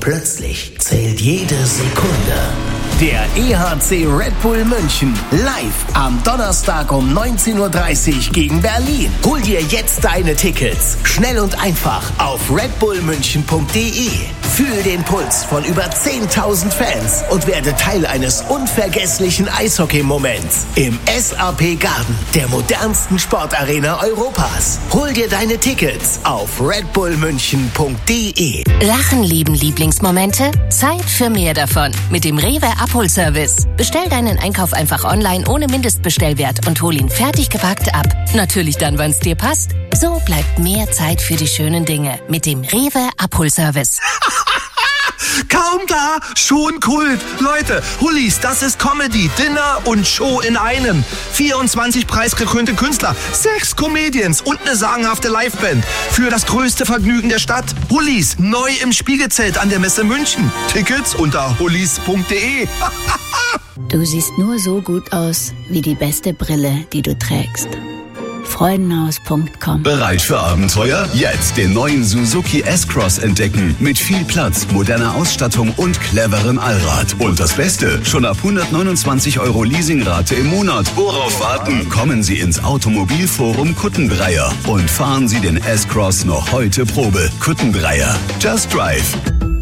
plötzlich zählt jede Sekunde. Der E H C Red Bull München live am Donnerstag um neunzehn Uhr dreißig gegen Berlin. Hol dir jetzt deine Tickets. Schnell und einfach auf redbullmünchen punkt de. Fühl den Puls von über zehntausend Fans und werde Teil eines unvergesslichen Eishockey-Moments im S A P Garden, der modernsten Sportarena Europas. Hol dir deine Tickets auf redbullmünchen punkt de. Lachen, lieben Lieblingsmomente? Zeit für mehr davon mit dem Rewe Abholservice. Bestell deinen Einkauf einfach online ohne Mindestbestellwert und hol ihn fertig gepackt ab. Natürlich dann, wann es dir passt. So bleibt mehr Zeit für die schönen Dinge mit dem Rewe Abholservice. Kaum da, schon Kult. Leute, Hullis, das ist Comedy, Dinner und Show in einem. vierundzwanzig preisgekrönte Künstler, sechs Comedians und eine sagenhafte Liveband. Für das größte Vergnügen der Stadt. Hullis, neu im Spiegelzelt an der Messe München. Tickets unter hullis punkt de. Du siehst nur so gut aus wie die beste Brille, die du trägst. Freudenhaus punkt com. Bereit für Abenteuer? Jetzt den neuen Suzuki S-Cross entdecken. Mit viel Platz, moderner Ausstattung und cleverem Allrad. Und das Beste, schon ab hundertneunundzwanzig Euro Leasingrate im Monat. Worauf warten? Kommen Sie ins Automobilforum Kuttenbreier und fahren Sie den S-Cross noch heute Probe. Kuttenbreier. Just Drive.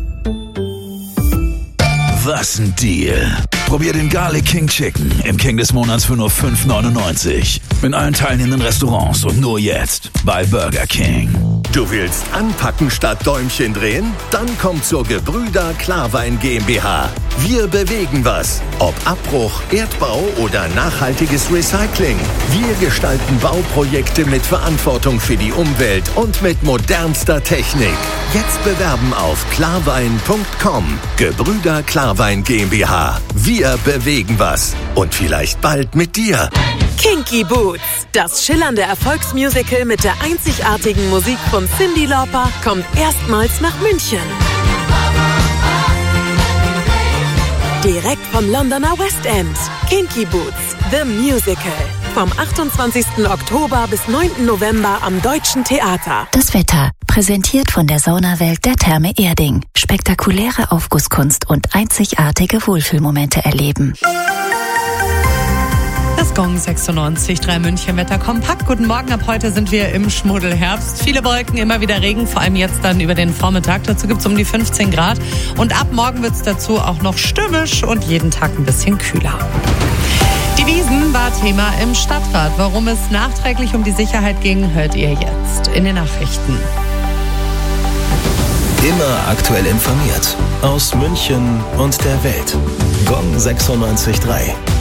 Was ein Deal. Probier den Garlic King Chicken im King des Monats für nur fünf neunundneunzig. In allen teilnehmenden Restaurants und nur jetzt bei Burger King. Du willst anpacken statt Däumchen drehen? Dann komm zur Gebrüder Klarwein GmbH. Wir bewegen was. Ob Abbruch, Erdbau oder nachhaltiges Recycling. Wir gestalten Bauprojekte mit Verantwortung für die Umwelt und mit modernster Technik. Jetzt bewerben auf klarwein punkt com. Gebrüder Klarwein GmbH. Wir bewegen was. Und vielleicht bald mit dir. Kinky Boots, das schillernde Erfolgsmusical mit der einzigartigen Musik von Cyndi Lauper, kommt erstmals nach München. Direkt vom Londoner West End. Kinky Boots, The Musical. Vom achtundzwanzigsten Oktober bis neunten November am Deutschen Theater. Das Wetter, präsentiert von der Saunawelt der Therme Erding. Spektakuläre Aufgusskunst und einzigartige Wohlfühlmomente erleben. Das Gong sechsundneunzig Komma drei München Wetter kompakt. Guten Morgen, ab heute sind wir im Schmuddelherbst. Viele Wolken, immer wieder Regen, vor allem jetzt dann über den Vormittag. Dazu gibt es um die fünfzehn Grad. Und ab morgen wird es dazu auch noch stürmisch und jeden Tag ein bisschen kühler. Die Wiesn war Thema im Stadtrat. Warum es nachträglich um die Sicherheit ging, hört ihr jetzt in den Nachrichten. Immer aktuell informiert. Aus München und der Welt. Gong sechsundneunzig Komma drei.